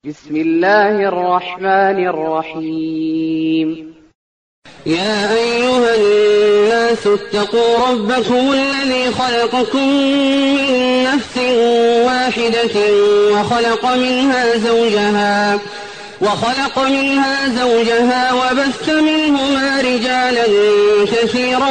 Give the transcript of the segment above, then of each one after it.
بسم الله الرحمن الرحيم. يا أيها الناس اتقوا ربكم الذي خلقكم من نفس واحدة وخلق منها زوجها وبث منهما رجالا كثيرا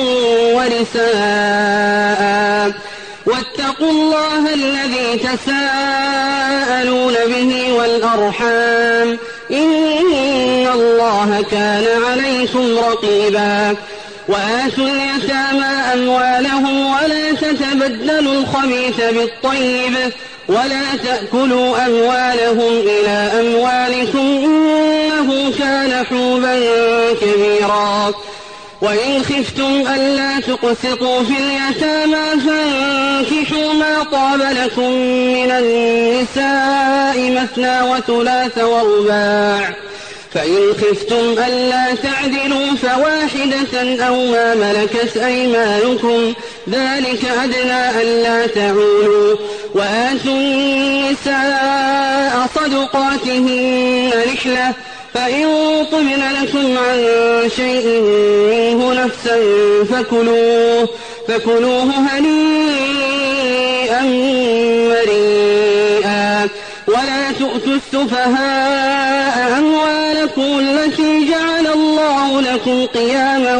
ونساء واتقوا الله الذي تساءلون به والأرحام إن الله كان عليكم رقيبا. وآتوا اليتامى أموالهم ولا تتبدلوا الخبيث بالطيب ولا تأكلوا أموالهم إلى أموالكم إنه كان حوبا كبيرا. وإن خفتم ألا تقسطوا في اليتامى فانكحوا ما طاب لكم من النساء مثنى وثلاث ورباع، فإن خفتم ألا تعدلوا فواحدة أو ما ملكت أيمانكم ذلك أدنى ألا تعولوا. وآتوا النساء صدقاتهن نحلة، فإن طبن لكم عن شيء منه نفسا فكلوه هنيئا مريئا. ولا تؤتوا السفهاء أموالكم التي جعل الله لكم قياما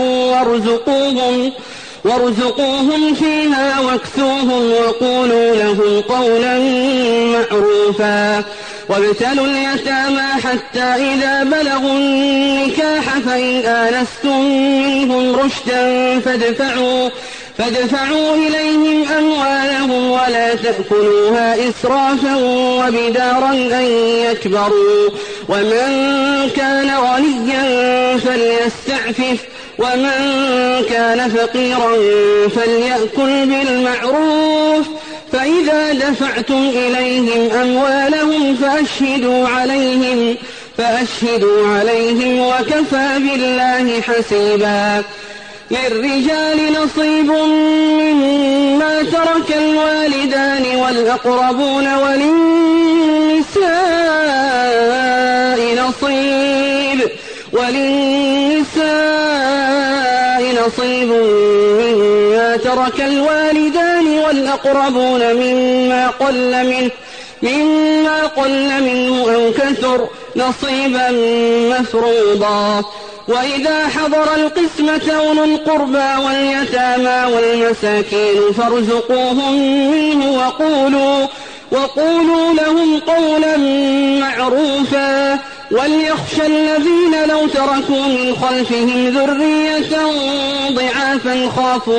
وارزقوهم فيها واكسوهم وقولوا لهم قولا معروفا. وابتلوا اليتامى حتى إذا بلغوا النكاح فإن آنستم منهم رشدا فادفعوا إليهم أموالهم ولا تأكلوها إسرافا وبدارا أن يكبروا. ومن كان غنيا فليستعفف ومن كان فقيرا فليأكل بالمعروف. فإذا دفعتم إليهم أموالهم فأشهدوا عليهم وكفى بالله حسيبا. للرجال نصيب مما ترك الوالدان والأقربون وللنساء نصيب مما ترك الوالدان والأقربون مما قل منه أو كثر نصيبا مفروضا. وإذا حضر القسمة أولو القربى واليتامى والمساكين فارزقوهم منه وقولوا لهم قولا معروفا. وليخشى الذين لو تركوا من خلفهم ذرية ضعافا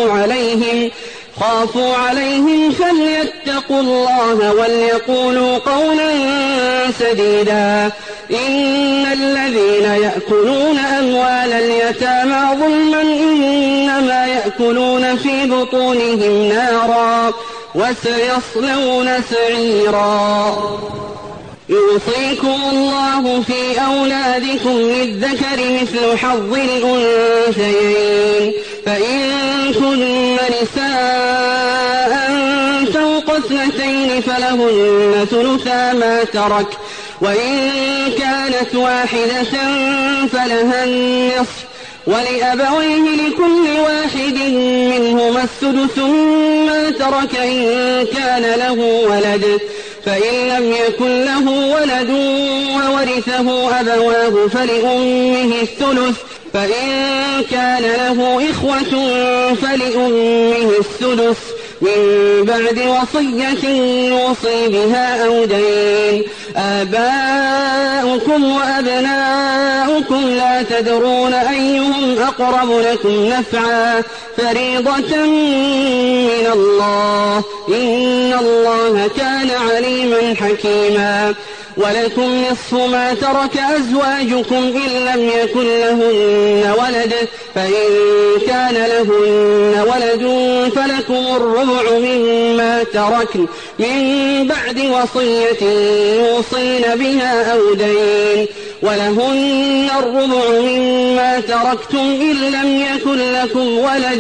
خافوا عليهم فليتقوا الله وليقولوا قولا سديدا. إن الذين يأكلون أموال اليتامى ظلما إنما يأكلون في بطونهم نارا وسيصلون سعيرا. يوصيكم الله في أولادكم للذكر مثل حظ الأنثيين، فإن كن نساء فوق 2 فلهن ثلثا ما ترك، وإن كانت واحدة فلها النصف، ولأبويه لكل واحد منهما السدس مما ترك إن كان له ولد، فإن لم يكن له ولد وورثه أبواه فلأمه الثلث، فإن كان له إخوة فلأمه السدس من بعد وصية يوصي بها أو دين. آباؤكم وأبناؤكم لا تدرون أيهم أقرب لكم نفعا فريضة من الله إن الله كان عليما حكيما. ولكم نصف ما ترك أزواجكم إن لم يكن لهن ولد، فإن كان لهن ولد فلكم الربع مما تركن من بعد وصية يوصين بها أو دين، ولهن الربع مما تركتم إن لم يكن لكم ولد،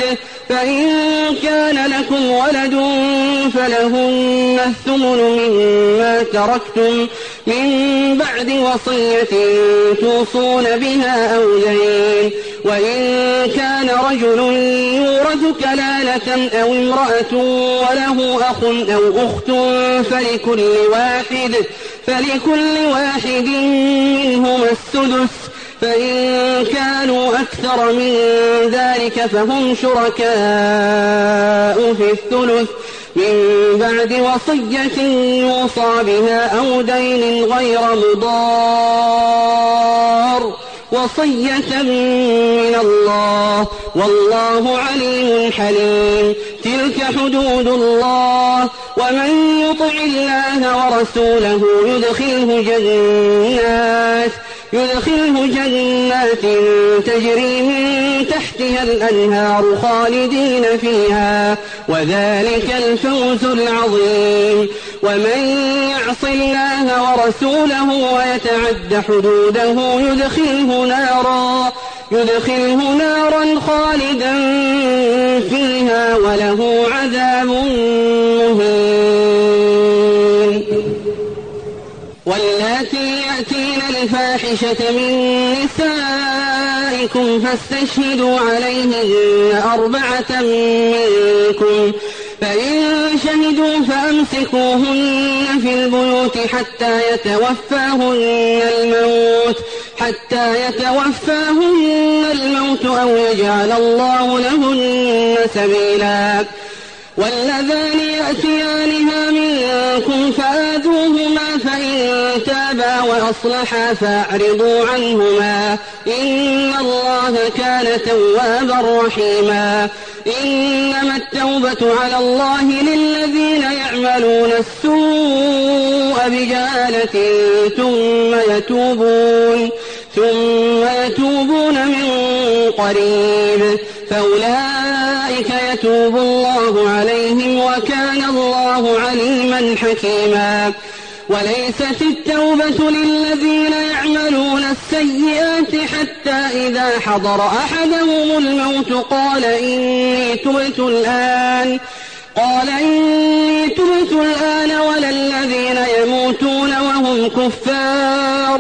فإن كان لكم ولد فلهن الثمن مما تركتم من بعد وصية توصون بها أو دين. وإن كان رجل يورث كلالة أو امرأة وله أخ أو أخت فلكل واحد منهما السدس، فإن كانوا أكثر من ذلك فهم شركاء في الثلث من بعد وصية يوصى بها أو دين غير مضار، وصية من الله والله عليم حليم. تلك حدود الله، ومن يطع الله ورسوله يدخله جنات تجري من تحتها الأنهار خالدين فيها، وذلك الفوز العظيم. ومن يعص الله ورسوله ويتعد حدوده يدخله نارا خالدا فيها وله عذاب مهين. واللاتي يأتين الفاحشة من نسائكم فاستشهدوا عليهن 4 منكم، فإن شهدوا فأمسكوهن في البيوت حتى يتوفاهن الموت أو يجعل الله لهن سبيلا. واللذان يأتيانها منكم فآذوهما، فإن تابا وأصلحا فأعرضوا عنهما، إن الله كان توابا رحيما. إنما التوبة على الله للذين يعملون السوء بجهالة ثم يتوبون من قريب فأولئك يتوب الله عليهم وكان الله عليما حكيما. وليست التوبة للذين يعملون السيئات حتى إذا حضر أحدهم الموت قال إني تبت الآن ولا الذين يموتون وهم كفار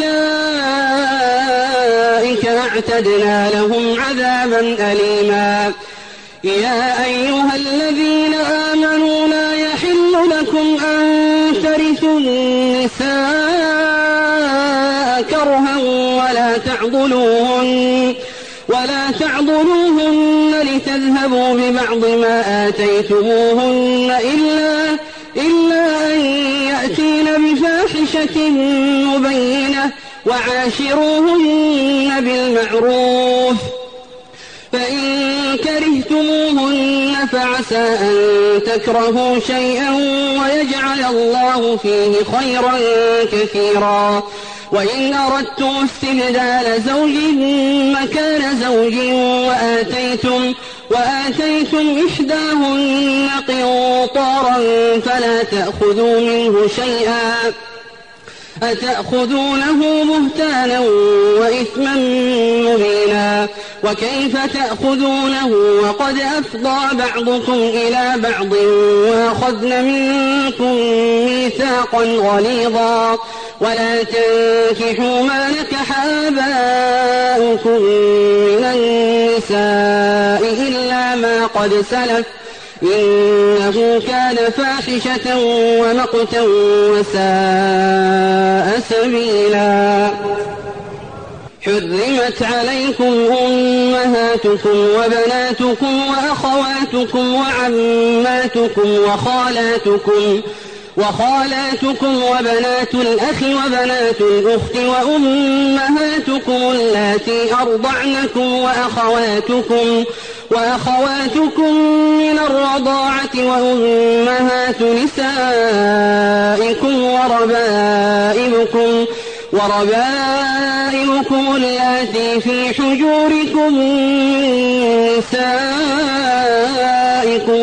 أولئك أعتدنا لهم عذابا أليما. يا أيها الذين آمنوا لا يحل لكم أن ترثوا النساء كرها ولا تعضلوهن لتذهبوا ببعض ما آتيتموهن إلا أن يأتين بفاحشة مبينة وعاشروهن بالمعروف، فإن كرهتموهن فعسى أن تكرهوا شيئا ويجعل الله فيه خيرا كثيرا. وإن أردتم استبدال زوج مكان زوج وآتيتم إحداهن قنطارا فلا تأخذوا منه شيئا أتأخذونه بهتانا وإثما مبينا. وكيف تأخذونه وقد أفضى بعضكم إلى بعض وأخذن منكم ميثاقا غليظا. ولا تنكحوا ما نكح آباؤكم من النساء إلا ما قد سلف إنه كان فاحشة ومقتا وساء سبيلا. حرمت عليكم أمهاتكم وبناتكم وأخواتكم وعماتكم وخالاتكم وبنات الأخ وبنات الأخت وأمهاتكم اللاتي أرضعنكم وأخواتكم من الرضاعة وأمهات نسائكم وربائبكم اللاتي في حجوركم من نسائكم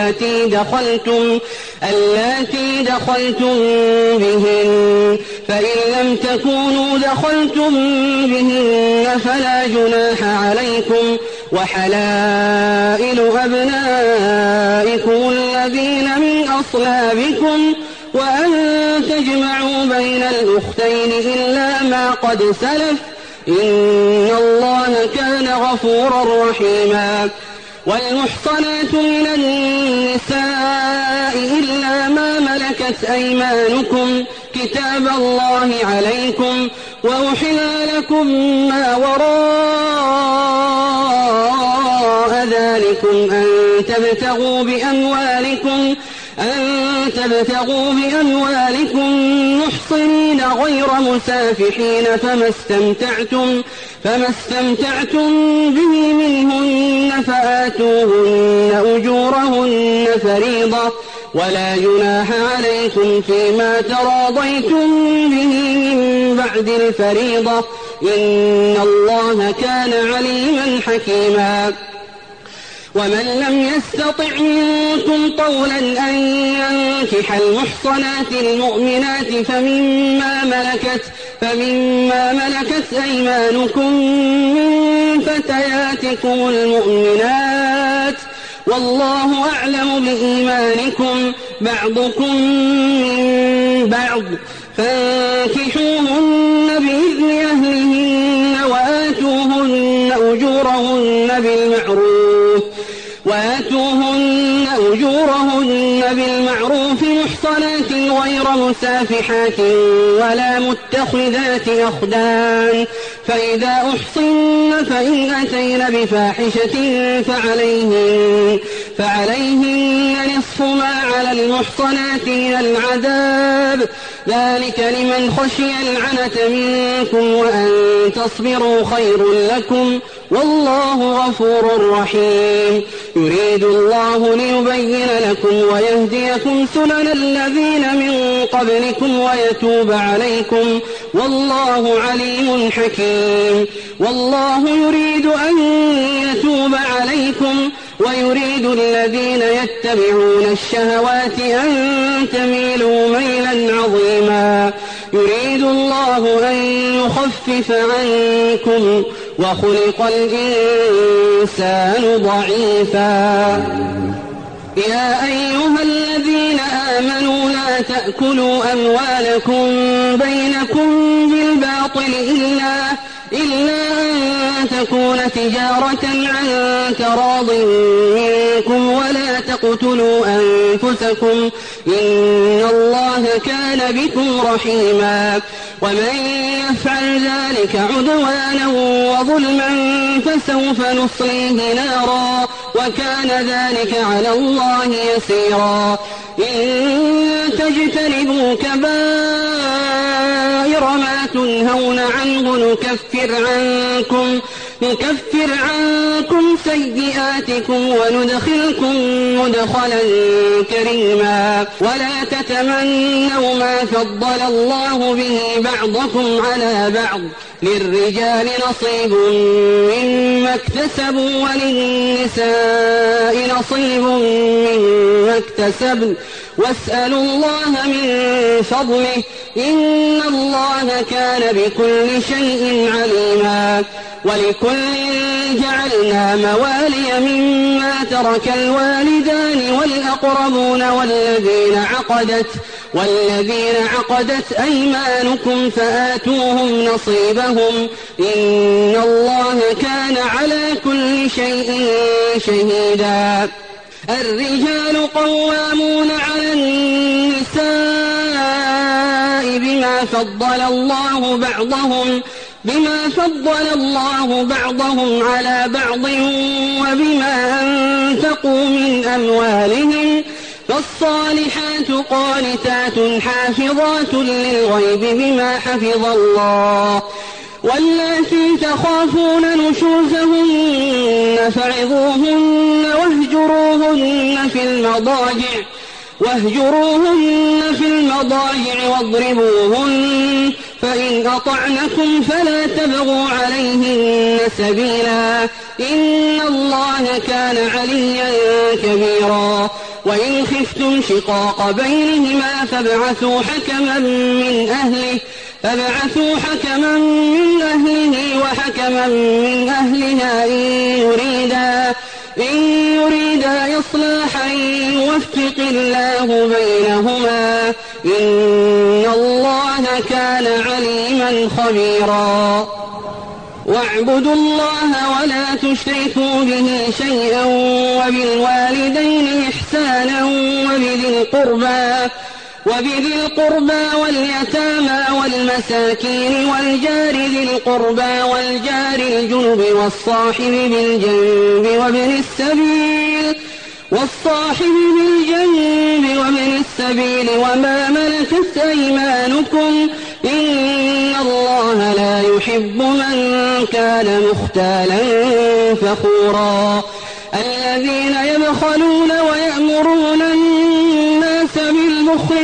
اللاتي دخلتم بهن، فإن لم تكونوا دخلتم بهن فلا جناح عليكم وحلائل أبنائكم الذين من أصلابكم وأن تجمعوا بين الأختين إلا ما قد سلف إن الله كان غفورا رحيما والمحصنات من النساء إلا ما ملكت أيمانكم كتاب الله عليكم وأحل لكم ما وراء ذلكم أن تبتغوا بأموالكم محصنين غير مسافحين فما استمتعتم به منهن فآتوهن أجورهن فريضة ولا جناح عليكم فيما تراضيتم به من بعد الفريضة إن الله كان عليما حكيما ومن لم يستطع منكم طولا أن ينكح المحصنات المؤمنات فمما ملكت أيمانكم من فتياتكم المؤمنات والله أعلم بإيمانكم بعضكم من بعض فانكحوهن بإذن أهلهن وآتوهن أجورهن بالمعروف محصنات غير مسافحات ولا متخذات أخدان فإذا أحصن فإن أتين بفاحشة فعليهن نصف ما على المحصنات من العذاب ذلك لمن خشي العنة منكم وأن تصبروا خير لكم والله غفور رحيم يريد الله ليبين لكم ويهديكم سنن الذين من قبلكم ويتوب عليكم والله عليم حكيم والله يريد أن يتوب عليكم ويريد الذين يتبعون الشهوات أن تميلوا ميلا عظيما يريد الله أن يخفف عنكم وخلق الإنسان ضعيفا يا أيها الذين آمنوا لا تأكلوا أموالكم بينكم بالباطل إلا أن تكون تجارة عن تراض منكم ولا تقتلوا أنفسكم إن الله كان بكم رحيما ومن يفعل ذلك عدوانا وظلما فسوف نصليه نارا وكان ذلك على الله يسيرا إن تجتنبوا كبائر ما تنهون عنه نكفر عنكم سيئاتكم وندخلكم مدخلا كريما ولا تتمنوا ما فضل الله به بعضكم على بعض للرجال نصيب مما اكتسبوا وللنساء نصيب مما اكتسبن واسألوا الله من فضله إن الله كان بكل شيء عليما ولكل جعلنا موالي مما ترك الوالدان والأقربون والذين عقدت أيمانكم فآتوهم نصيبهم إن الله كان على كل شيء شهيدا الرجال قوامون على النساء بما فضل الله بعضهم على بعض وبما أنفقوا من أموالهم فالصالحات قانتات حافظات للغيب بما حفظ الله واللاتي تخافون نشوزهن فعظوهن واهجروهن في المضاجع واضربوهن فإن أطعنكم فلا تبغوا عليهن سبيلا إن الله كان عليا كبيرا وإن خفتم شقاق بينهما فابعثوا حكما من أهله وحكما من أهلها إن يريدا إصلاحا يوفق الله بينهما إن الله كان عليما خبيرا واعبدوا الله ولا تشركوا به شيئا وبالوالدين إحسانا وبذي القربى واليتامى والمساكين والجار ذي القربى والجار الجنب والصاحب بالجنب وابن السبيل وما ملكت أيمانكم إن الله لا يحب من كان مختالا فخورا الذين يبخلون ويأمرون الناس بالبخل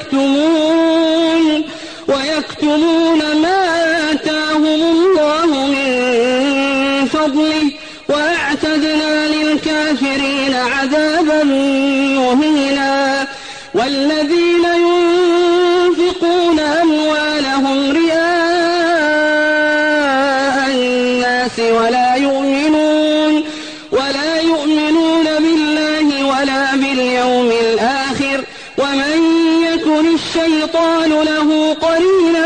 ويكتمون ما آتاهم الله من فضله وأعتدنا للكافرين عذابا مهينا والذين ينفقون أموالهم رئاء الناس ولا يؤمنون بالله ولا باليوم الآخر ومن يكن الشيطان له قرينا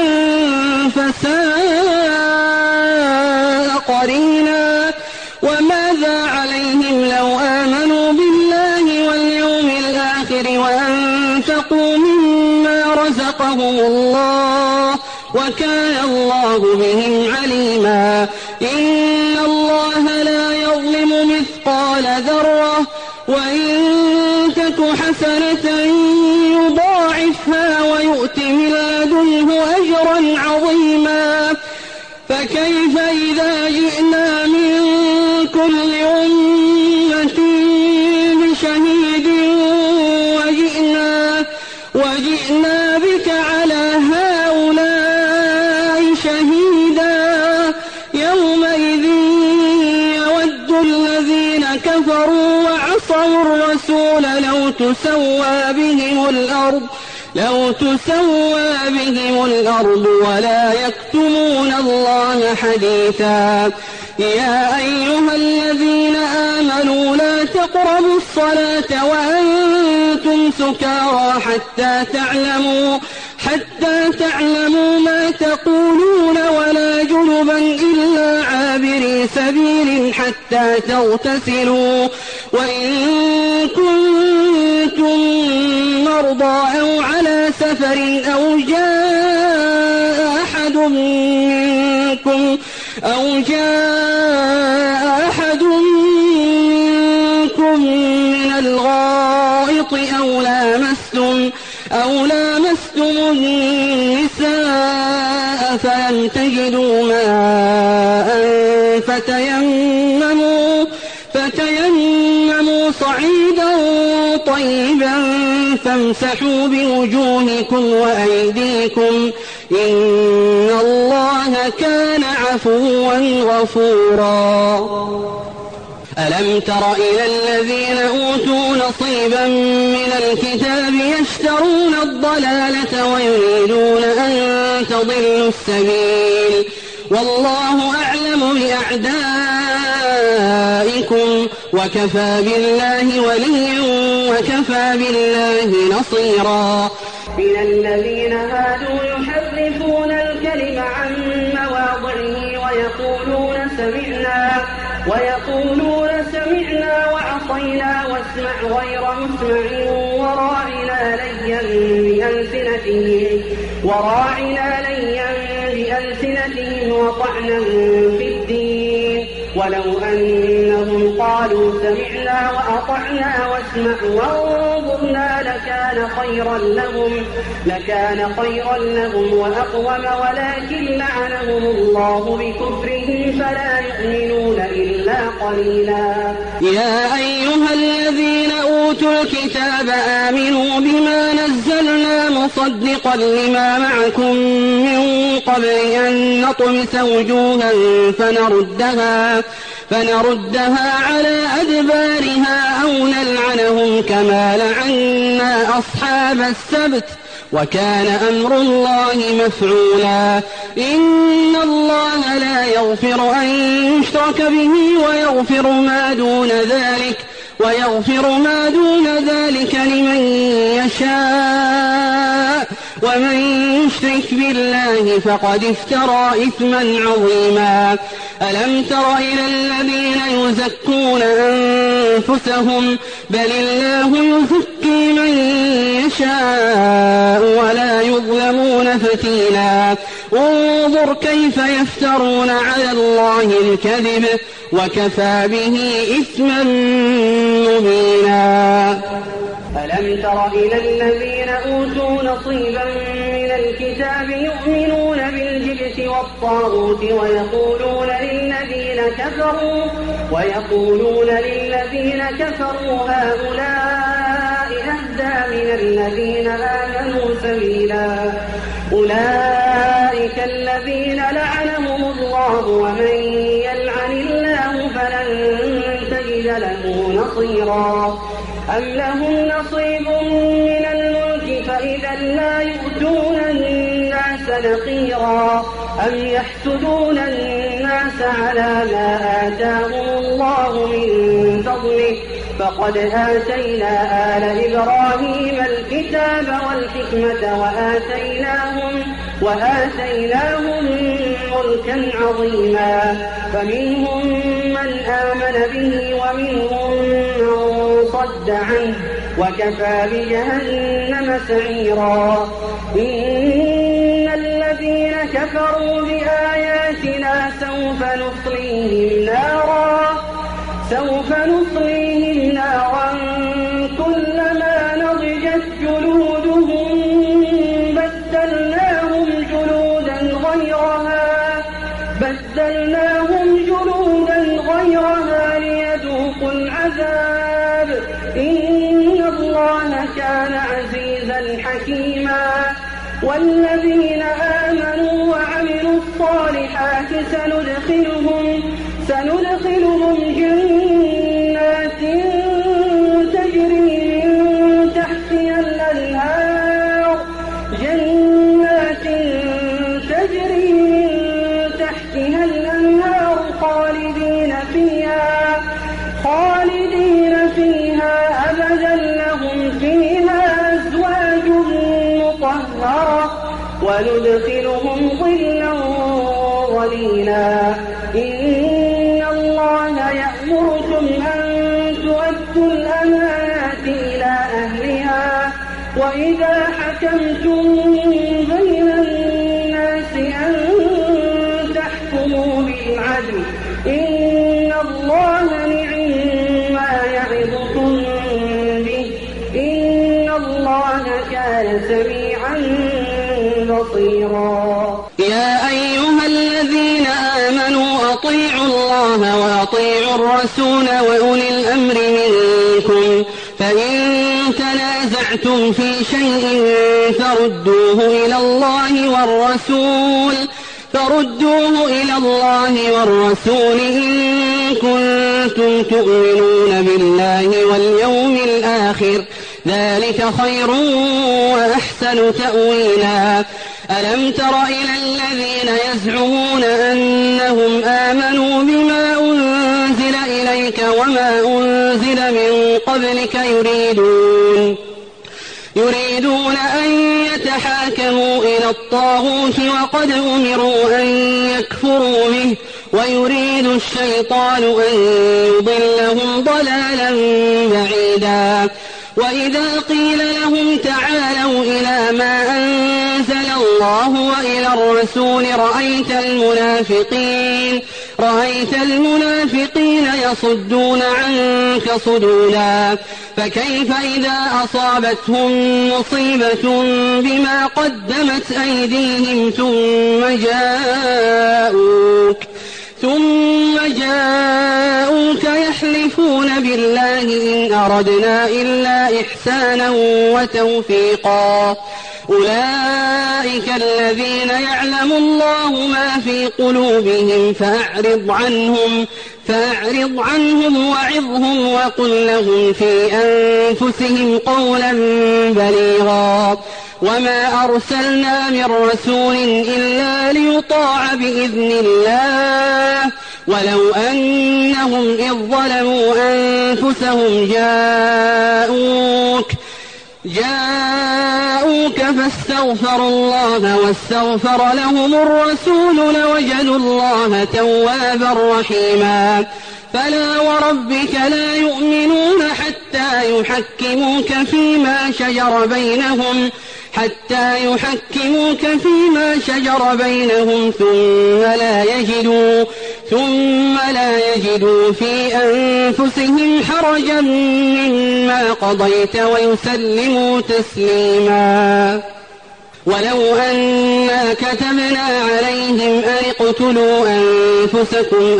فساء قرينا وماذا عليهم لو آمنوا بالله واليوم الآخر وأنفقوا مما رزقهم الله وكان الله بهم عليما إن الله لا يظلم مثقال ذرة وإن تك حسنة يضاعفها ويؤت من لدنه أجرا عظيما فكيف إذا جئنا من كل أمة بشهيد وجئنا بك على هؤلاء شهيدا يومئذ يود الذين كفروا وعصوا الرسول لو تسوى بهم الأرض ولا يكتمون الله حديثا يا أيها الذين آمنوا لا تقربوا الصلاة وأنتم سكارى حتى تعلموا ما تقولون ولا جنبا إلا عابري سبيل حتى تغتسلوا وإن كنتم مرضى أو على سفر أو جاء أحد منكم من الغائط أو لامستم النساء فلم تجدوا ماء فتيمموا صعيدا طيبا فامسحوا بوجوهكم وأيديكم إن الله كان عفوا غفورا ألم تر إلى الذين أوتوا نصيبا من الكتاب يشترون الضلالة ويريدون أن تضلوا السبيل والله أعلم بأعدائكم وكفى بالله وليا وكفى بالله نصيرا من الذين هادوا يحرفون الكلم عن مواضعه ويقولون سمعنا وعصينا واسمع غير مسمع وراعنا ليا بألسنتهم وطعنا في الدين ولو أنهم قالوا سمعنا وأطعنا واسمع وانظرنا لكان خيرا لهم وأقوم ولكن لعنهم الله بكفرهم فلا يؤمنون إلا قليلا يا أيها الذين أوتوا الكتاب آمنوا بما نزلنا مصدقا لما معكم من قبل أن نطمس وجوها فنردها على أدبارها أو نلعنهم كما لعنا أصحاب السبت وكان أمر الله مفعولا. إن الله لا يغفر أن يشرك به ويغفر ما دون ذلك لمن يشاء ومن يشرك بالله فقد افترى إثما عظيما. ألم تر إلى الذين يزكون أنفسهم بل الله يزكي من يشاء ولا يظلمون فتيلا. انظر كيف يفترون على الله الكذب وكفى به إثما مبينا. ألم تر إلى الذين أوتوا نصيبا من الكتاب يؤمنون بالجبت والطاغوت ويقولون للذين كفروا هؤلاء أهدى من الذين آمنوا سبيلا. أولئك الذين لعنهم الله ومن يلعن الله فلن تجد له نصيرا. أم لهم نصيب من الملك فإذا لا يؤتون الناس نقيرا. أم يحسدون الناس على ما آتاهم الله من فضله فقد آتينا آل إبراهيم الكتاب والحكمة وآتيناهم ملكا عظيما. فمنهم من آمن به ومنهم من صد عنه وكفى بجهنم سعيرا. إن الذين كفروا بآياتنا سوف نصليهم نارا كلما نضجت جلودهم بدلناهم جلودا غيرها ليذوقوا العذاب. إن الله كان عزيزا حكيما. والذين آمنوا وعملوا الصالحات سندخلهم جنات تجري من تحتها الأنهار خالدين فيها أبدا. لهم فيها أزواج مطهرة وندخلهم ظلا ظليلا. إن الله يأمركم أن تؤدوا الأمانات إلى أهلها وإذا حكمتم بين الناس أن تحكموا بالعدل. إن الله نعم يعظكم به. إن الله كان سميعا بصيرا. يا أيها الذين آمنوا أطيعوا الله وأطيعوا الرسول وأولي الأمر منكم فإن تنازعتم في شيء فردوه إلى الله والرسول إن كنتم تؤمنون بالله واليوم الآخر ذلك خير وأحسن تأويلا. ألم تر إلى الذين يزعمون أنهم آمنوا بما أنزل إليك وما أنزل من قبلك يريدون أن يتحاكموا إلى الطاغوت وقد أمروا أن يكفروا به ويريد الشيطان أن يضلهم ضلالا بعيدا. وإذا قيل لهم تعالوا إلى ما أنزل الله وإلى الرسول رأيت المنافقين يصدون عنك صدودا. فكيف إذا أصابتهم مصيبة بما قدمت أيديهم ثم جاءوك يحلفون بالله إن أردنا إلا إحسانا وتوفيقا أولئك الذين يعلم الله ما في قلوبهم فأعرض عنهم وعظهم وقل لهم في أنفسهم قولا بليغا وما أرسلنا من رسول إلا ليطاع بإذن الله ولو أنهم إذ ظلموا أنفسهم جاءوك فاستغفروا الله واستغفر لهم الرسول لوجدوا الله توابا رحيما فلا وربك لا يؤمنون حتى يحكموك فيما شجر بينهم ثم لا يجدوا في أنفسهم حرجا مما قضيت ويسلموا تسليما ولو أنا كتبنا عليهم أن اقتلوا أنفسكم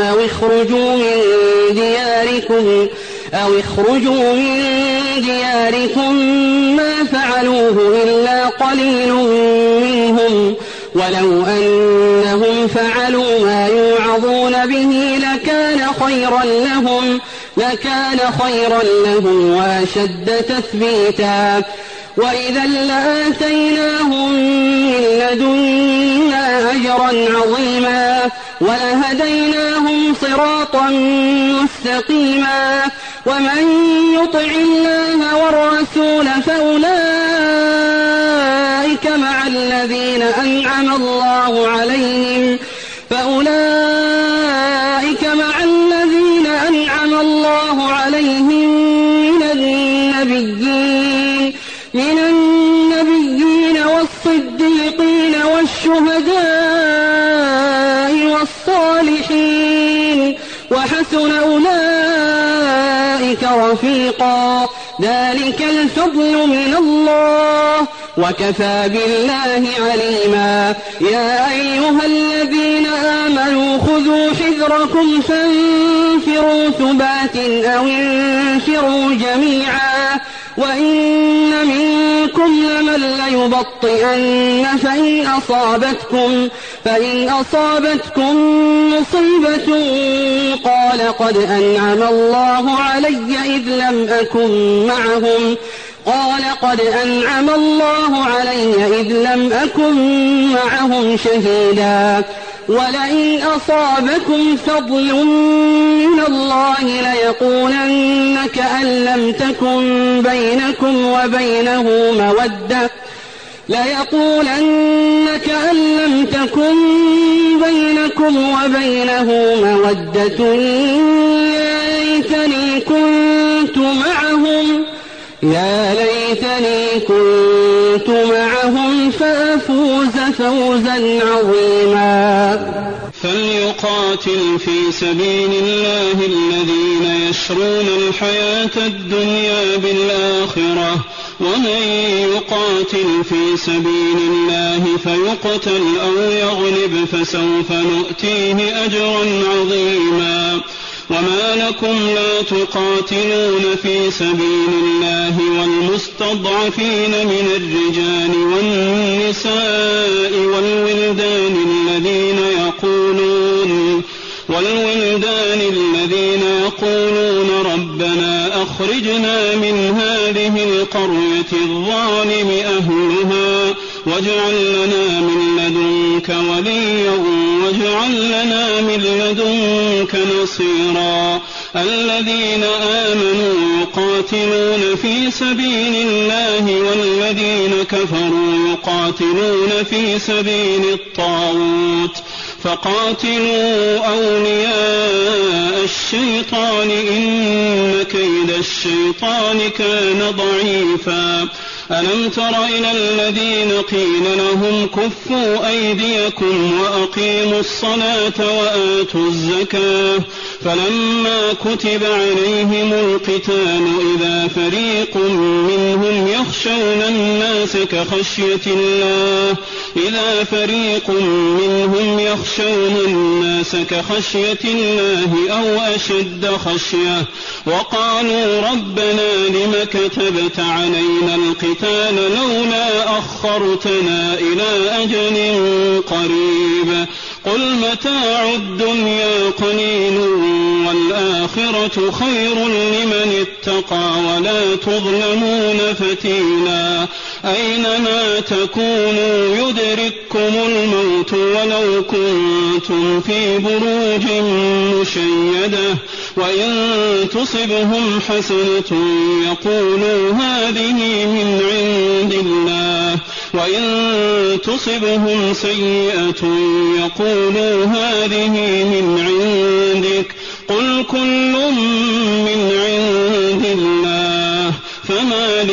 أو اخرجوا من دياركم ما فعلوه إلا قليل منهم ولو أنهم فعلوا ما يوعظون به لكان خيرا لهم وأشد تثبيتا وإذا لآتيناهم من لدنا أجرا عظيما ولهديناهم صراطا مستقيما ومن يطع الله والرسول فأولئك مع الذين أنعم الله عليهم من النبيين والصديقين والشهداء والصالحين وحسن أولئك رفيقا ذلك الفضل من الله وكفى بالله عليما يا أيها الذين آمنوا خذوا حذركم فانفروا ثبات أو انفروا جميعا وإن منكم لمن ليبطئن فإن أصابتكم مصيبة قال قد أنعم الله علي إذ لم أكن معهم شهيدا ولئن أصابكم فضل من الله ليقولن كأن لم تكن بينكم وبينه مودة يا ليتني كنت معهم فأفوز فوزا عظيما فليقاتل في سبيل الله الذين يشرون الحياة الدنيا بالآخرة ومن يقاتل في سبيل الله فيقتل أو يغلب فسوف نؤتيه أجرا عظيما وما لكم لا تقاتلون في سبيل الله والمستضعفين من الرجال والنساء والولدان الذين يقولون ربنا أخرجنا من هذه القرية الظالم أهلها واجعل لنا من لدنك وليا واجعل لنا من لدنك نصيرا الذين آمنوا يقاتلون في سبيل الله والذين كفروا يقاتلون في سبيل الطاغوت فقاتلوا أولياء الشيطان إن كيد الشيطان كان ضعيفا ألم تر إلى الذين قيل لهم كفوا أيديكم وأقيموا الصلاة وآتوا الزكاة فلما كتب عليهم القتال إذا فريق منهم يخشون الناس كخشية الله أو أشد خشية وقالوا ربنا لم كتبت علينا القتال لولا أخرتنا إلى أجل قريب قل متاع الدنيا قليل والآخرة خير لمن اتقى ولا تظلمون فتيلا أينما تكونوا يدرككم الموت ولو كنتم في بروج مشيدة وإن تصبهم حسنة يقولوا هذه من عند الله وإن تصبهم سيئة يقولوا هذه من عندك قل كل من عند الله فما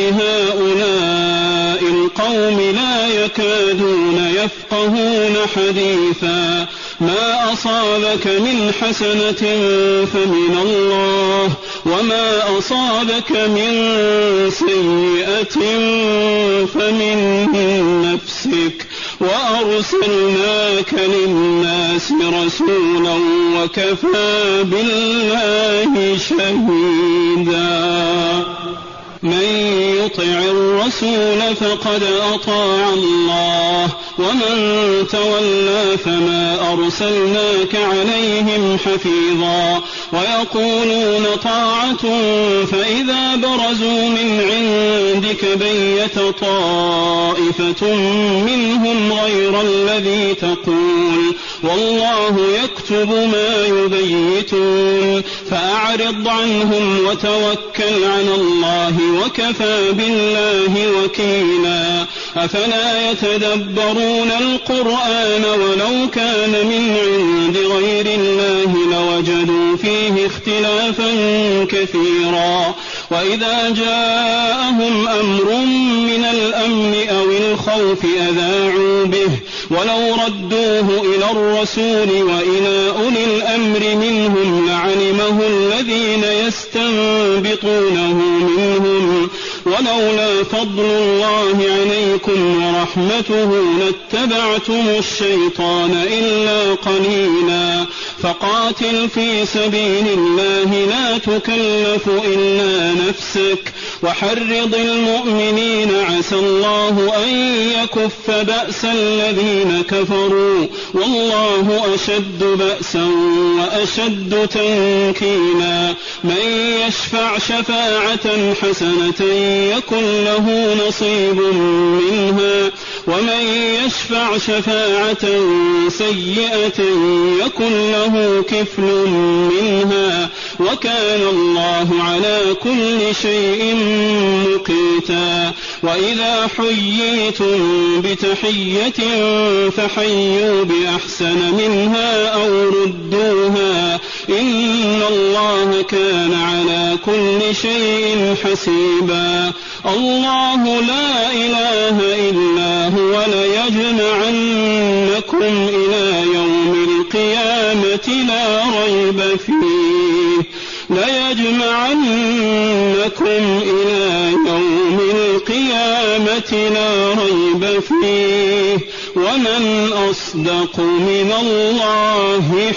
لهؤلاء القوم لا يكادون يفقهون حديثا ما أصابك من حسنة فمن الله وما أصابك من سيئة فمن نفسك وأرسلناك للناس رسولا وكفى بالله شهيدا من يطع الرسول فقد أطاع الله ومن تولى فما أرسلناك عليهم حفيظا ويقولون طاعة فإذا برزوا من عندك بيت طائفة منهم غير الذي تقول والله يكتب ما يبيتون فأعرض عنهم وتوكل على الله وكفى بالله وكيلا أفلا يتدبرون القرآن ولو كان من عند غير الله لوجدوا فيه اختلافا كثيرا وإذا جاءهم أمر من الأمن أو الخوف أذاعوا به ولو ردوه إلى الرسول وإلى أولي الأمر منهم لعلمه الذين يستنبطونه منهم ولولا فضل الله عليكم ورحمته لاتبعتم الشيطان إلا قليلا فقاتل في سبيل الله لا تكلف إلا نفسك وحرض المؤمنين عسى الله أن يكف بأس الذين كفروا والله أشد بأسا وأشد تنكيلا من يشفع شفاعة حسنة يكن له نصيب منها ومن يشفع شفاعة سيئة يكن له كفل منها وكان الله على كل شيء مقيتا وإذا حييتم بتحية فحيوا بأحسن منها أو ردوها إن الله كان على كل شيء حسيبا الله لا إله إلا هو ليجمعنكم إلى يوم القيامة لا ريب فيه ومن أصدق من الله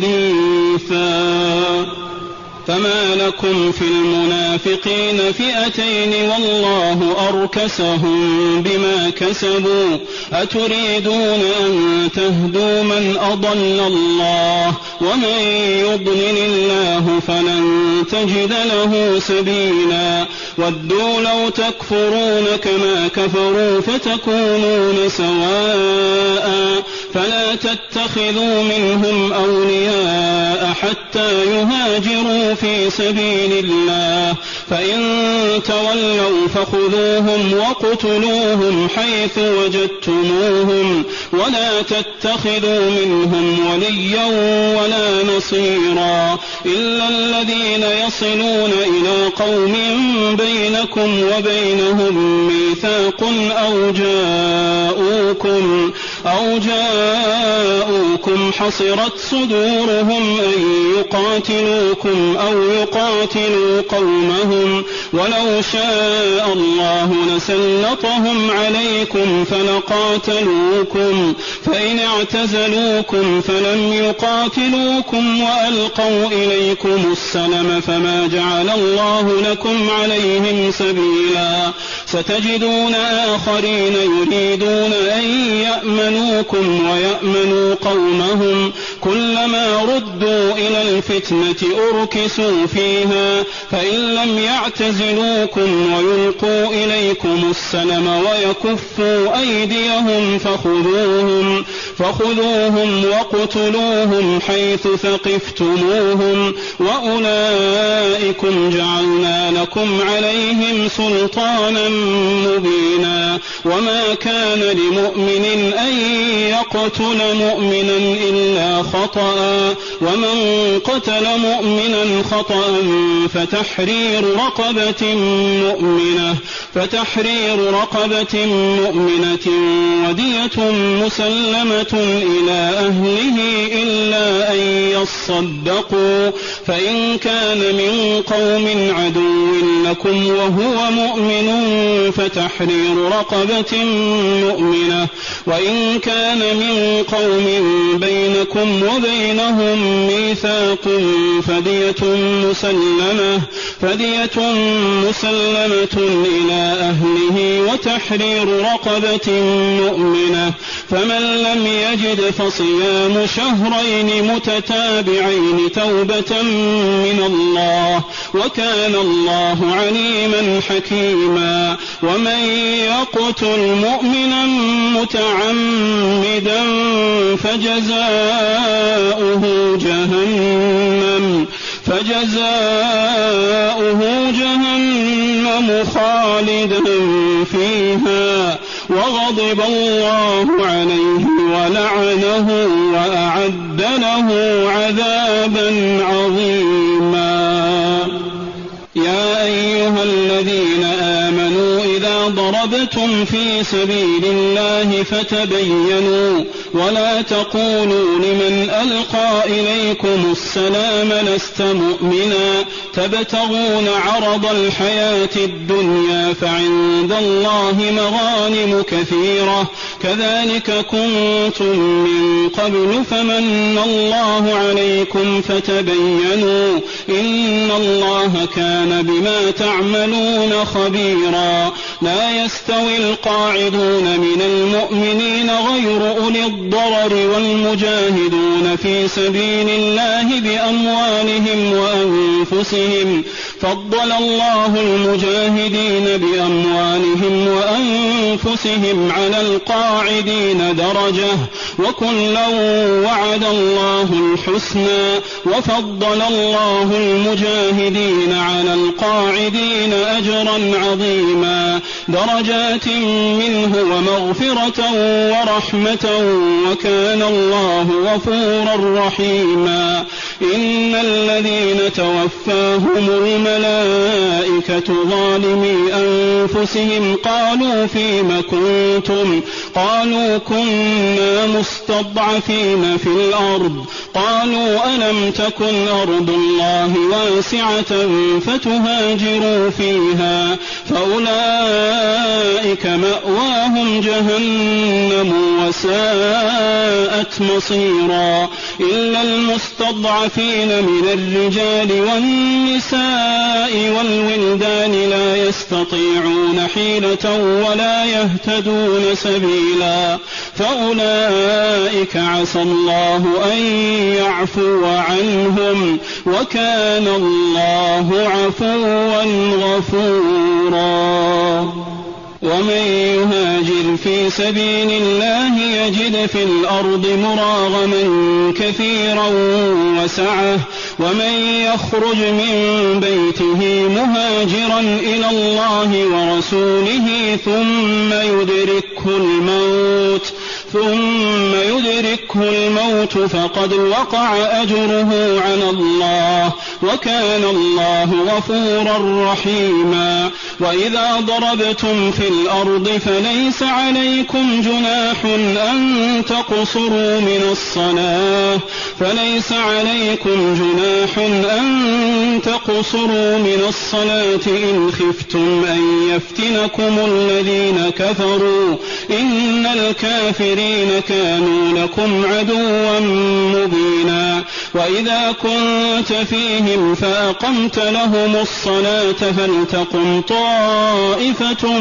حديثا فما لكم في المنافقين فئتين والله أركسهم بما كسبوا أتريدون أن تهدوا من أضل الله ومن يضلل الله فلن تجد له سبيلا ودوا لو تكفرون كما كفروا فتكونون سواء فلا تتخذوا منهم أولياء حتى يهاجروا في سبيل الله فإن تولوا فخذوهم وقتلوهم حيث وجدتموهم ولا تتخذوا منهم وليا ولا نصيرا إلا الذين يصلون إلى قوم بينكم وبينهم ميثاق أو جاءوكم قاتلوكم حصرت صدورهم أن يقاتلوكم أو يقاتلوا قومهم ولو شاء الله لسلطهم عليكم فلقاتلوكم فإن اعتزلوكم فلم يقاتلوكم وألقوا إليكم السلم فما جعل الله لكم عليهم سبيلا ستجدون آخرين يريدون أن يأمنوكم ويأمنوا قومهم كلما ردوا إلى الفتنة أركسوا فيها فإن لم يعتزلوكم ويلقوا إليكم السلم ويكفوا أيديهم فخذوهم واقتلوهم حيث ثقفتموهم وأولئكم جعلنا لكم عليهم سلطانا مبينا وما كان لمؤمن أن يقتل مؤمنا إلا خطأ ومن قتل مؤمنا خطأ فتحرير رقبة مؤمنة ودية مسلمة إلى أهله إلا أن يصدقوا فإن كان من قوم عدو لكم وهو مؤمن فتحرير رقبة مؤمنة وإن كان من قوم بينكم وبينهم ميثاق فدية مسلمة إلى أهله وتحرير رقبة مؤمنة فمن لم يجد فصيام شهرين متتابعين توبة من الله وكان الله عليما حكيما ومن يقتل مؤمنا متعمدا فجزاؤه جهنم خالدا فيها وغضب الله عليه ولعنه وأعد له عذابا عظيما يا أيها الذين آمنوا إذا ضربتم في سبيل الله فتبينوا ولا تقولوا لمن ألقى إليكم السلام لست مؤمنا تبتغون عرض الحياة الدنيا فعند الله مغانم كثيرة كذلك كنتم من قبل فمن الله عليكم فتبينوا إن الله كان بما تعملون خبيرا لا يستوي القاعدون من المؤمنين غير أولي الضرر والمجاهدون في سبيل الله بأموالهم وأنفسهم فضل الله المجاهدين بأموالهم وأنفسهم على القاعدين درجة وكلا وعد الله الحسنى وفضل الله المجاهدين على القاعدين أجرا عظيما درجات منه ومغفرة ورحمة وكان الله غفورا رحيما إن الذين توفاهم الملائكة ظالمي أنفسهم قالوا فيم كنتم قالوا كنا مستضعفين في الأرض قالوا ألم تكن أرض الله واسعة فتهاجروا فيها فأولئك مأواهم جهنم وساءت مصيرا إلا المستضعفين من الرجال والنساء والولدان لا يستطيعون حيلة ولا يهتدون سبيلا فأولئك عسى الله أن يعفو عنهم وكان الله عفوا غفورا ومن يهاجر في سبيل الله يجد في الأرض مراغما كثيرا وسعة ومن يخرج من بيته مهاجرا إلى الله ورسوله ثم يدركه الموت الموت فقد وقع أجره على الله، وكان الله غفورا رحيما. وإذا ضربتم في الأرض فليس عليكم جناح أن تقصروا من الصلاة إن خفتم أن يفتنكم الذين كفروا، إن الكافرين كانوا لكم عدوا مبينا. وإذا كنت فيهم فأقمت لهم الصلاة فلتقم طائفة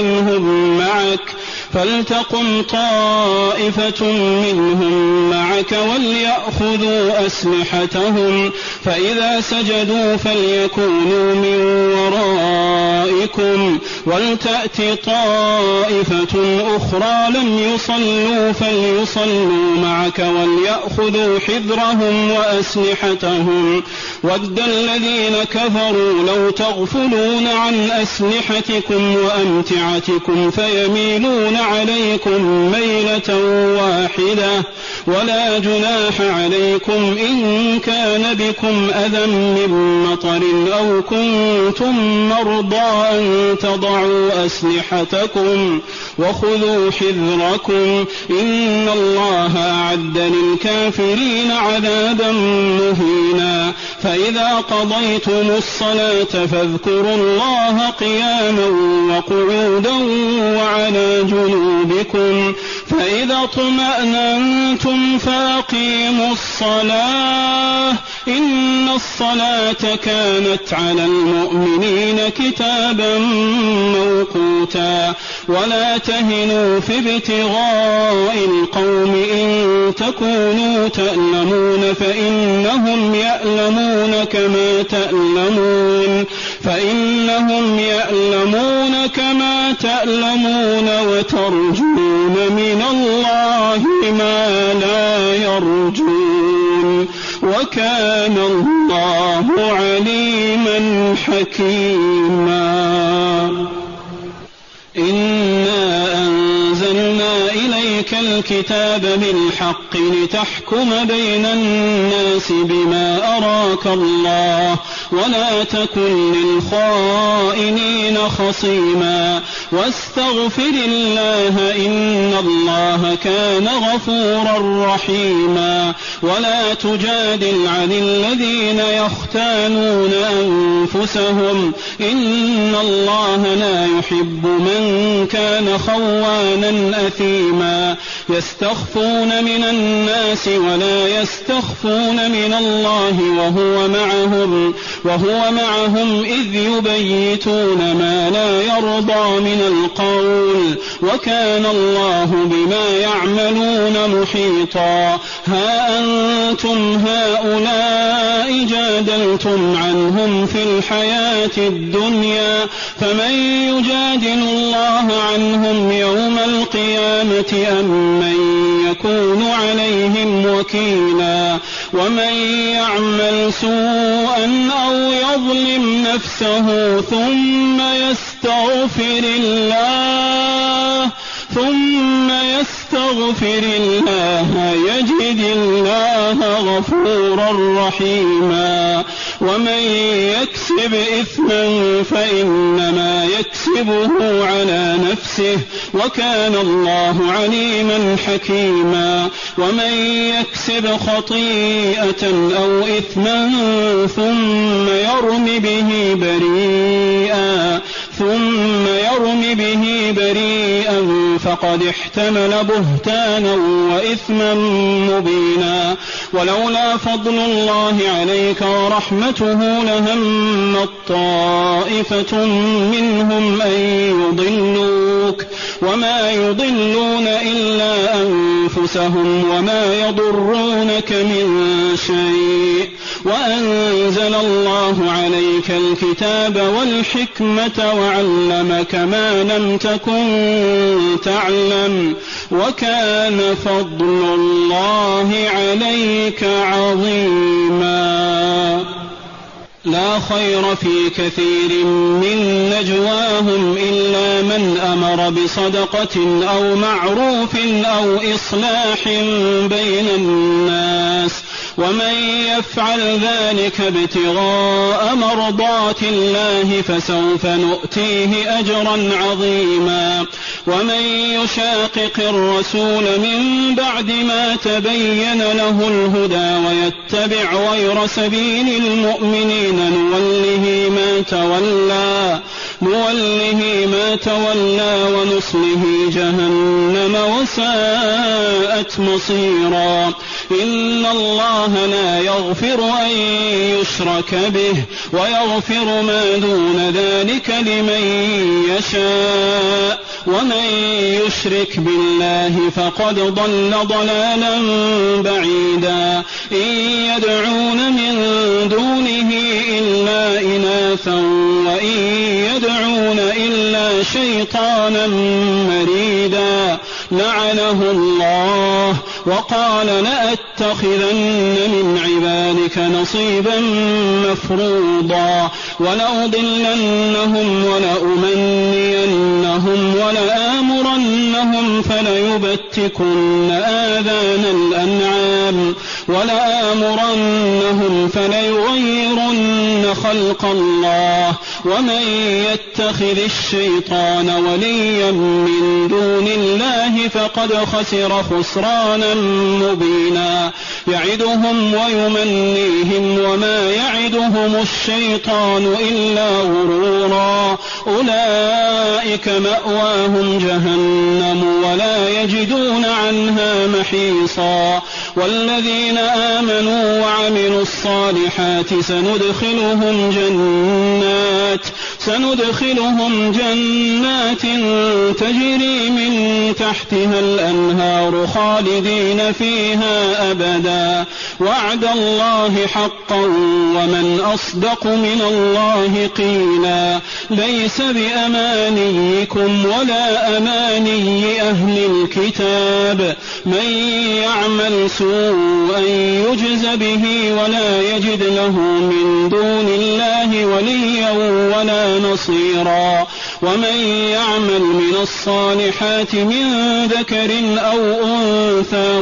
منهم معك وليأخذوا أسلحتهم، فإذا سجدوا فليكونوا من ورائكم ولتأت طائفة أخرى لم يصلوا فليصلوا معك وليأخذوا حذرهم وأسلحتهم. ود الذين كفروا لو تغفلون عن أسلحتكم وأمتعتكم فيميلون عليكم ميلة واحدة، ولا جناح عليكم إن كان بكم أذى من مطر أو كنتم مرضى أن تضعوا أسلحتكم وخذوا حذركم، إن الله أعد للكافرين عذابا مهينا. فإذا قضيتم الصلاة فاذكروا الله قياما وقعودا وعلى جنوبكم، فإذا اطمأننتم فأقيموا الصلاة، إن الصلاة كانت على المؤمنين كتابا موقوتا. ولا تهنوا في ابتغاء القوم إن تكونوا تألمون فإنهم يألمون كما تألمون وترجون من الله ما لا يرجون، وكان الله عليما حكيما. إنا أنزلنا إليك الكتاب بالحق لتحكم بين الناس بما أراك الله، ولا تكن للخائنين خصيما، واستغفر الله إن الله كان غفورا رحيما. ولا تجادل عن الذين يختانون أنفسهم، إن الله لا يحب من كان خوانا أثيما. يستخفون من الناس ولا يستخفون من الله وهو معهم إذ يبيتون ما لا يرضى من القول، وكان الله بما يعملون محيطا. ها أنتم هؤلاء جادلتم عنهم في الحياة الدنيا، فمن يجادل الله عنهم يوم القيامة أم من يكون عليهم وكيلا. ومن يعمل سوءا أو يظلم نفسه ثم يستغفر الله يجد الله غفورا رحيما. ومن يكسب إثما فإنما يكسبه على نفسه، وكان الله عليما حكيما. ومن يكسب خطيئة أو إثما ثم يرم به بريئا فقد احتمل بهتانا وإثما مبينا. ولولا فضل الله عليك ورحمته لهم طائفة منهم أن يضلوك، وما يضلون إلا أنفسهم وما يضرونك من شيء. وأنزل الله عليك الكتاب والحكمة وعلمك ما لم تكن تعلم، وكان فضل الله عليك عظيما. لا خير في كثير من نجواهم إلا من أمر بصدقة أو معروف أو إصلاح بين الناس ومن يفعل ذلك ابتغاء مرضات الله فسوف نؤتيه أجرا عظيما. ومن يشاقق الرسول من بعد ما تبين له الهدى ويتبع غير سبيل المؤمنين نوله ما تولى ونصله جهنم وساءت مصيرا. إن الله لا يغفر أن يشرك به ويغفر ما دون ذلك لمن يشاء ومن يشرك بالله فقد ضل ضلالا بعيدا. إن يدعون من دونه إلا إناثا وإن يدعون إلا شيطانا مريدا لعنه الله وقال لأتخذن من عبادك نصيبا مفروضا ولأضلنهم ولأمنينهم ولآمرنهم فليبتكن آذان الأنعام ولآمرنهم فليغيرن خلق الله ومن يتخذ الشيطان وليا من دون الله فقد خسر خسرانا مبينا. يعدهم ويمنيهم وما يعدهم الشيطان إلا غرورا. أولئك مأواهم جهنم ولا يجدون عنها محيصا. والذين آمنوا وعملوا الصالحات سندخلهم جنات تجري من تحتها الأنهار خالدين فيها أبدا وعد الله حقا ومن أصدق من الله قيلا. ليس بأمانيكم ولا أماني أهل الكتاب من يعمل سوءا يجز به ولا يجد له من دون الله وليا ولا نصيرا. ومن يعمل من الصالحات من ذكر أو أنثى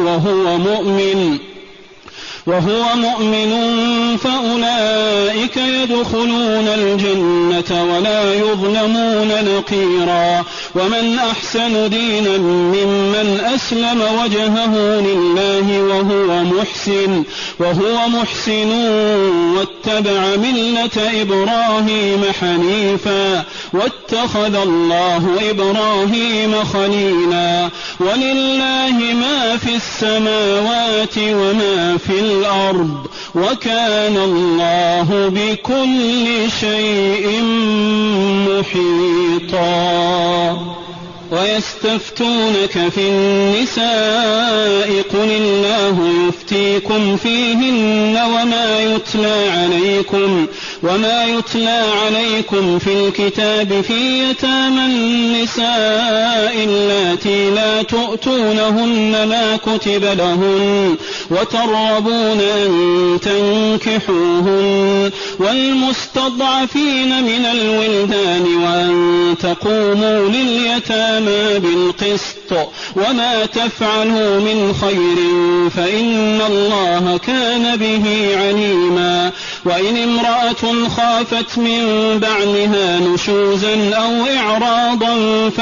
وهو مؤمن فأولئك يدخلون الجنة ولا يظلمون نقيرا. ومن أحسن دينا ممن أسلم وجهه لله وهو محسن واتبع ملة إبراهيم حنيفا واتخذ الله إبراهيم خليلا. ولله ما في السماوات وما في الأرض وكان الله بكل شيء محيطا. ويستفتونك في النساء قل الله يفتيكم فيهن وما يتلى عليكم في الكتاب في يتامى النساء اللاتي لا تؤتونهن ما كتب لهن وترغبون أن تنكحوهن والمستضعفين من الولدان وأن تقوموا لليتامى بالقسط وما تفعلوا من خير فإن الله كان به عليما. وإن امرأة خافت من بعلها نشوزا أو إعراضا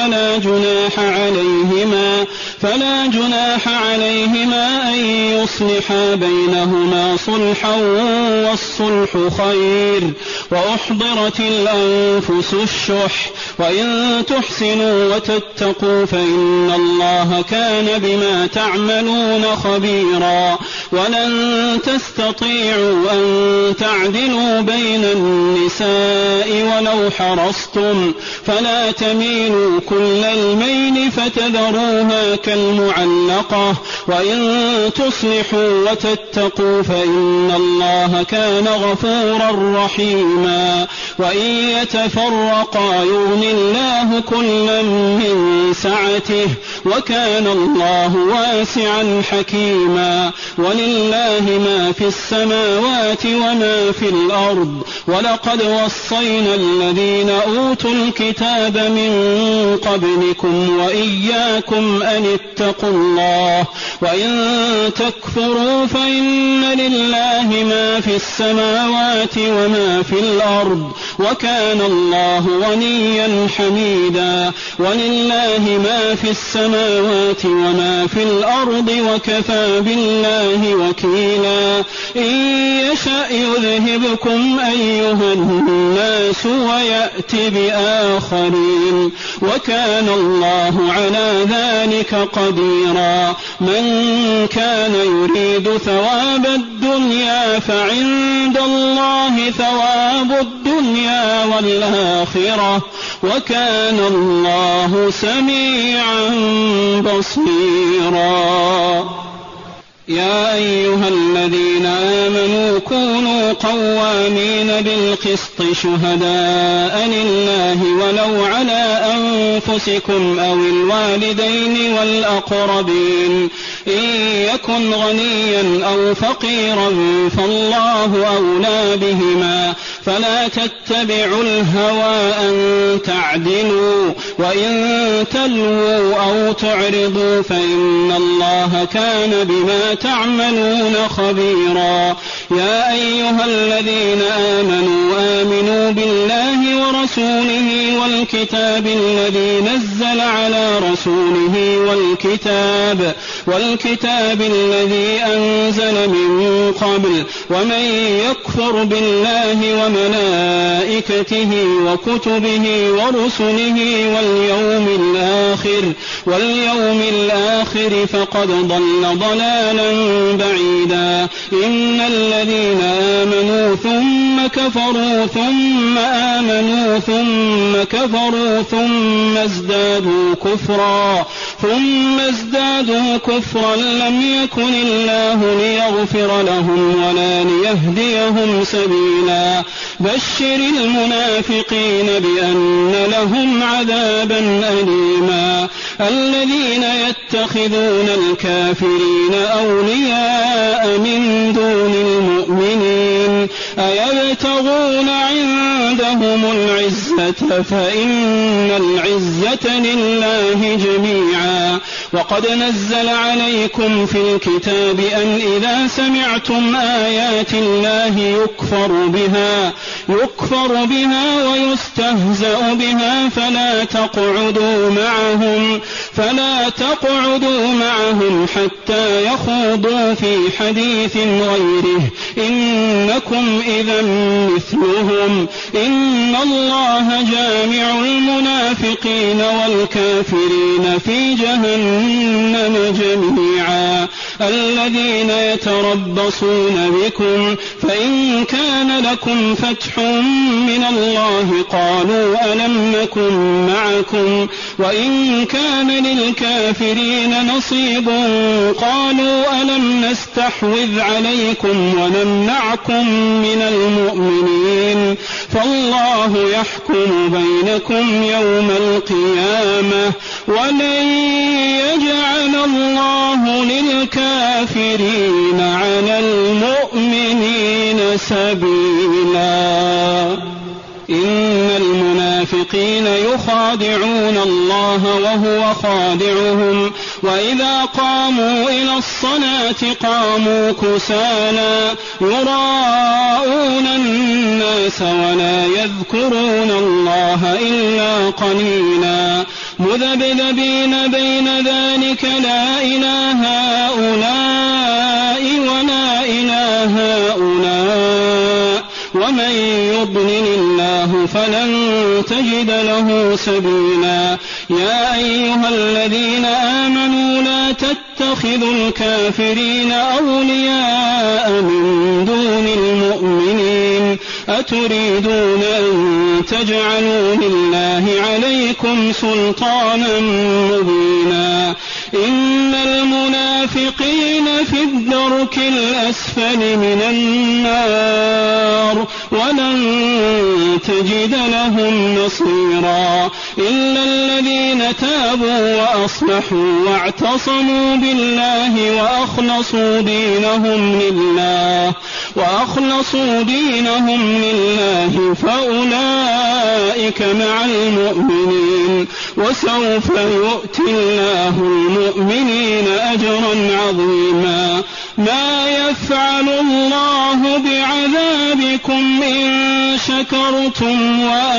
فلا جناح عليهما أن يصلحا بينهما صلحا والصلح خير. وأحضرت الأنفس الشح وإن تحسنوا وتتقوا فإن الله كان بما تعملون خبيرا. ولن تستطيعوا أن تعدلوا بين النساء ولو حرصتم فلا تميلوا كل الميل فتذروها كالمعلقة. وإن تصلحوا وتتقوا فإن الله كان غفورا رحيما. وإن يتفرقا يغني الله كلا من سعته وكان الله واسعا حكيما ولله ما في السماوات وما في الأرض ولقد وصينا الذين أوتوا الكتاب من قبلكم وإياكم أن اتقوا الله وإن تكفروا فإن لله ما في السماوات وما في الأرض وكان الله غنيا حميدا ولله ما في السماوات وما في الأرض وكفى بالله وكيلا إن يشأ يذهبكم أيها الناس ويأتي بآخرين وكان الله على ذلك قديرا من كان يريد ثواب الدنيا فعند الله ثواب الدنيا والآخرة وكان الله سميعا بصيرا يا أيها الذين آمنوا كونوا قوامين بالقسط شهداء لله ولو على أنفسكم أو الوالدين والأقربين إن يكن غنيا أو فقيرا فالله أولى بهما فلا تتبعوا الهوى أن تعدلوا وإن تلووا أو تعرضوا فإن الله كان بما تعملون خبيرا يا أيها الذين آمنوا بالله ورسوله والكتاب الذي نزل على رسوله والكتاب الذي أنزل من قبل ومن يكفر بالله وملائكته وكتبه ورسله واليوم الآخر فقد ضل ضلالا بعيدا إن الذين آمنوا ثم كفروا ثم آمنوا ثم كفروا ثم ازدادوا كفرا لم يكن الله ليغفر لهم ولا ليهديهم سبيلا بشر المنافقين بأن لهم عذابا أليما الذين يتخذون الكافرين أولياء من دون المؤمنين أيبتغون عندهم العزة فإن العزة لله جميعا وقد نزل عليكم في الكتاب أن إذا سمعتم آيات الله يكفر بها ويستهزأ بها فلا تقعدوا معهم حتى يخوضوا في حديث غيره إنكم إذا مثلهم إن الله جامع المنافقين والكافرين في جهنم جميعا الذين يتربصون بكم فإن كان لكم فتح من الله قالوا ألم نكن معكم وإن كان للكافرين نصيب قالوا ألم نستحوذ عليكم ونمنعكم من المؤمنين فالله يحكم بينكم يوم القيامة ولن يجعل الله للكافرين على المؤمنين سبيلا إن المنافقين يخادعون الله وهو خادعهم وإذا قاموا إلى الصلاة قاموا كسالى يراءون الناس ولا يذكرون الله إلا قليلا مذبذبين بين ذلك لا إله هؤلاء ولا إله هؤلاء ومن يضلل الله فلن تجد له سبيلا يا أيها الذين آمنوا لا تتخذوا الكافرين أولياء من دون المؤمنين أتريدون أن تجعلوا لله عليكم سلطانا مبينا إن المنافقين في الدرك الأسفل من النار ولن تجد لهم نصيرا إلا الذين تابوا وأصلحوا واعتصموا بالله وأخلصوا دينهم لله فأولئك مع المؤمنين وسوف يؤتي الله المؤمنين أجرا عظيما. ما يفعل الله بعذابكم إن شكرتم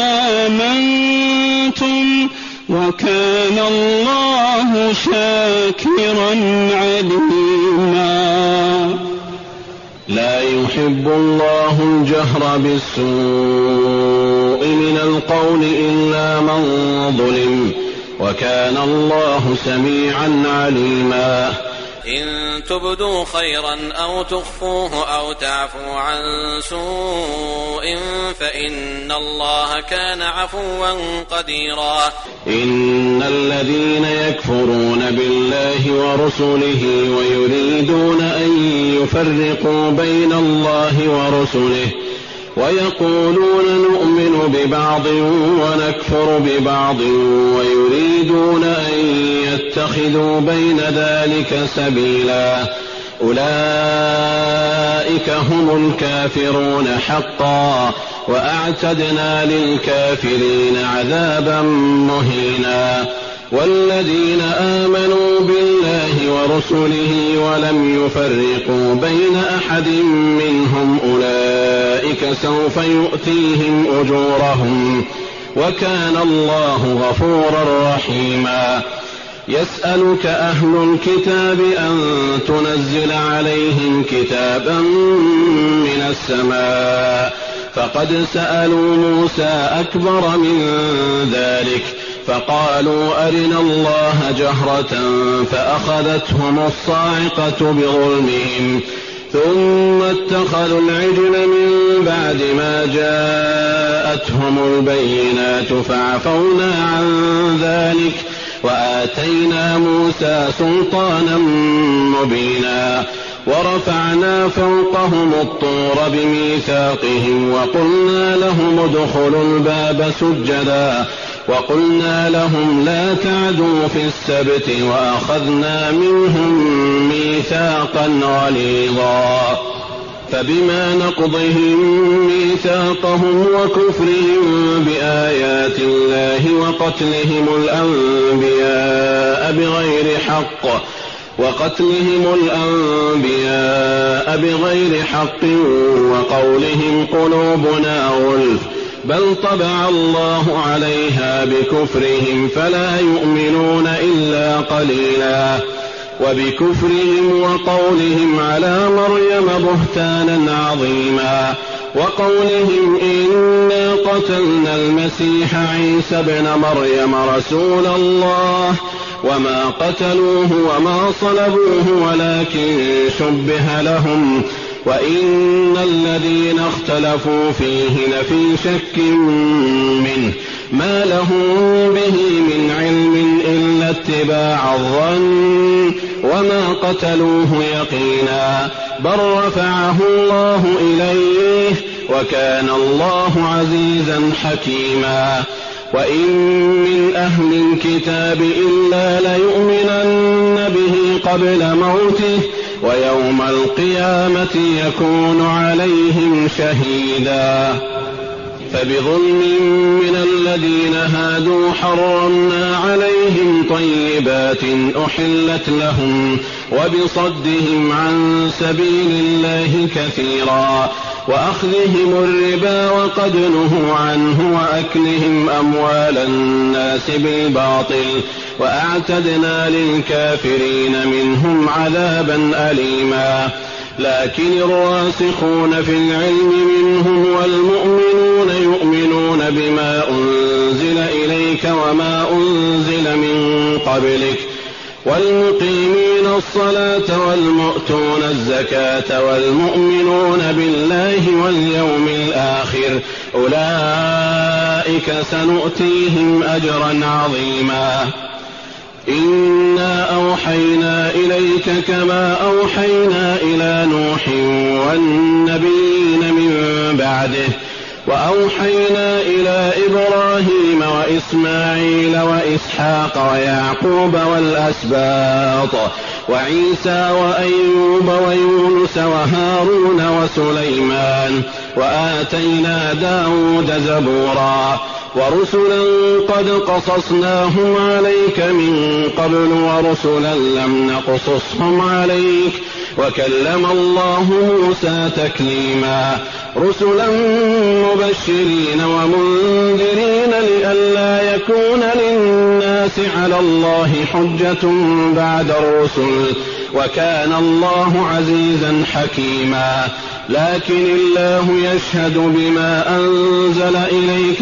وآمنتم وكان الله شاكرا عليما. لا يحب الله الجهر بالسوء من القول إلا من ظلم وكان الله سميعا عليما. إن تبدوا خيرا أو تخفوه أو تعفوا عن سوء فإن الله كان عفوا قديرا. إن الذين يكفرون بالله ورسله ويريدون أن يفرقوا بين الله ورسله ويقولون نؤمن ببعض ونكفر ببعض ويريدون أن يتخذوا بين ذلك سبيلا أولئك هم الكافرون حقا وأعتدنا للكافرين عذابا مهينا. والذين آمنوا بالله ورسله ولم يفرقوا بين أحد منهم أولئك سوف يؤتيهم أجورهم وكان الله غفورا رحيما. يسألك أهل الكتاب أن تنزل عليهم كتابا من السماء فقد سألوا موسى أكبر من ذلك فقالوا أرنا الله جهرة فأخذتهم الصاعقة بظلمهم ثم اتخذوا العجل من بعد ما جاءتهم البينات فعفونا عن ذلك وآتينا موسى سلطانا مبينا. ورفعنا فوقهم الطور بميثاقهم وقلنا لهم ادخلوا الباب سجدا وقلنا لهم لا تعدوا في السبت وأخذنا منهم ميثاقا غليظا. فبما نقضهم ميثاقهم وكفرهم بآيات الله وقتلهم الأنبياء بغير حق وقولهم قلوبنا غلف بل طبع الله عليها بكفرهم فلا يؤمنون إلا قليلا. وبكفرهم وقولهم على مريم بهتانا عظيما وقولهم إنا قتلنا المسيح عيسى ابن مريم رسول الله وما قتلوه وما صلبوه ولكن شبه لهم وإن الذين اختلفوا فيه لفي شك منه ما لهم به من علم إلا اتباع الظن وما قتلوه يقينا بل رفعه الله إليه وكان الله عزيزا حكيما. وإن من أهل الكتاب إلا ليؤمنن به قبل موته ويوم القيامة يكون عليهم شهيدا. فبظلم من الذين هادوا حرمنا عليهم طيبات أحلت لهم وبصدهم عن سبيل الله كثيرا وأخذهم الربا وقد نهوا عنه وأكلهم أموال الناس بالباطل وأعتدنا للكافرين منهم عذابا أليما. لكن الراسخون في العلم منهم والمؤمنون يؤمنون بما أنزل إليك وما أنزل من قبلك والمقيمين الصلاة والمؤتون الزكاة والمؤمنون بالله واليوم الآخر أولئك سنؤتيهم أجرا عظيما. إنا أوحينا إليك كما أوحينا إلى نوح والنبيين من بعده وأوحينا إلى إبراهيم وإسماعيل وإسحاق ويعقوب والأسباط وعيسى وأيوب ويونس وهارون وسليمان وآتينا داود زبورا ورسلا قد قصصناهم عليك من قبل ورسلا لم نقصصهم عليك وكلم الله موسى تكليما رسلا مبشرين ومنذرين لئلا يكون للناس على الله حجة بعد الرسل وكان الله عزيزا حكيما لكن الله يشهد بما أنزل إليك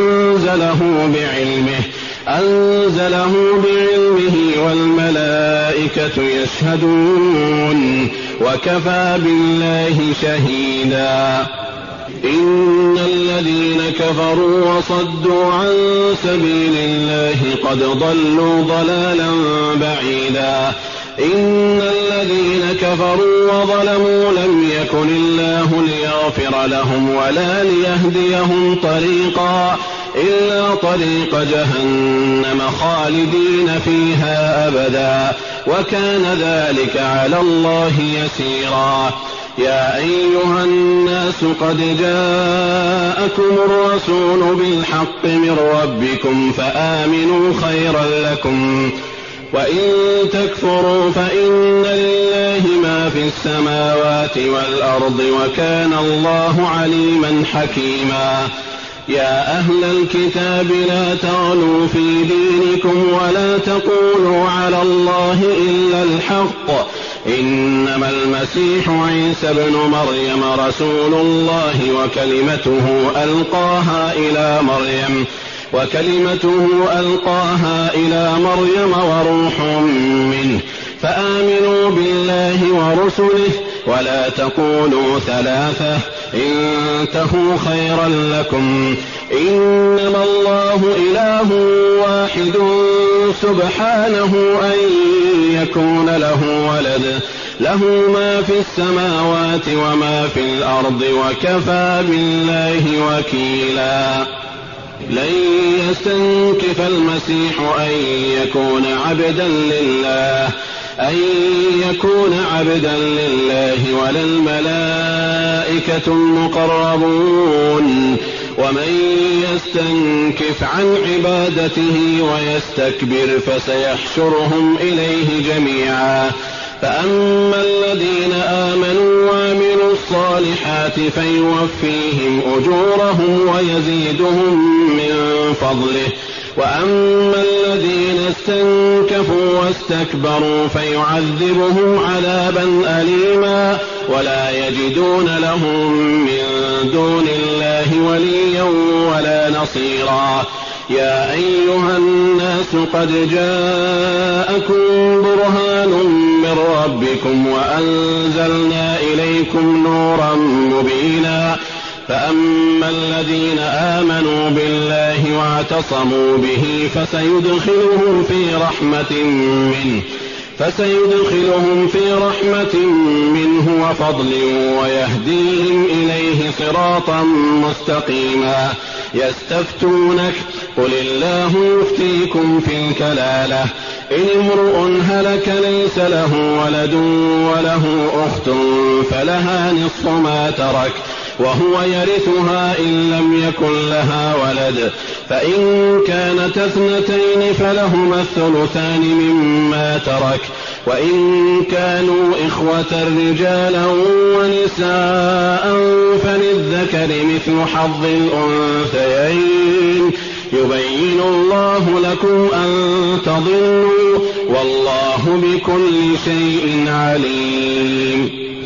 أنزله بعلمه والملائكة يشهدون وكفى بالله شهيدا إن الذين كفروا وصدوا عن سبيل الله قد ضلوا ضلالا بعيدا إن الذين كفروا وظلموا لم يكن الله ليغفر لهم ولا ليهديهم طريقا إلا طريق جهنم خالدين فيها أبدا وكان ذلك على الله يسيرا يا أيها الناس قد جاءكم الرسول بالحق من ربكم فآمنوا خيرا لكم وإن تكفروا فإن لله ما في السماوات والأرض وكان الله عليما حكيما يا أهل الكتاب لا تغلوا في دينكم ولا تقولوا على الله إلا الحق إنما المسيح عيسى ابن مريم رسول الله وكلمته ألقاها إلى مريم وروح منه فآمنوا بالله ورسله ولا تقولوا ثلاثة انتهوا خيرا لكم إنما الله إله واحد سبحانه أن يكون له ولد له ما في السماوات وما في الأرض وكفى بالله وكيلا لن يستنكف المسيح أن يكون عبدا لله ولا الملائكة المقربون ومن يستنكف عن عبادته ويستكبر فسيحشرهم إليه جميعا فأما الذين آمنوا وعملوا الصالحات فيوفيهم أجورهم ويزيدهم من فضله وأما الذين استنكفوا واستكبروا فيعذبهم عذابا أليما ولا يجدون لهم من دون الله وليا ولا نصيرا يا أيها الناس قد جاءكم برهان من ربكم وأنزلنا إليكم نورا مبينا فأما الذين آمنوا بالله واعتصموا به فسيدخلهم في رحمة منه وفضل ويهديهم إليه صراطا مستقيما يستفتونك قل الله يفتيكم في الكلالة إن امرؤ هلك ليس له ولد وله أخت فلها نصف ما ترك وهو يرثها إن لم يكن لها ولد فإن كانت اثنتين فلهما الثلثان مما ترك وإن كانوا إخوة رجالا ونساء فللذكر مثل حظ الأنثيين يبين الله لكم أن تضلوا والله بكل شيء عليم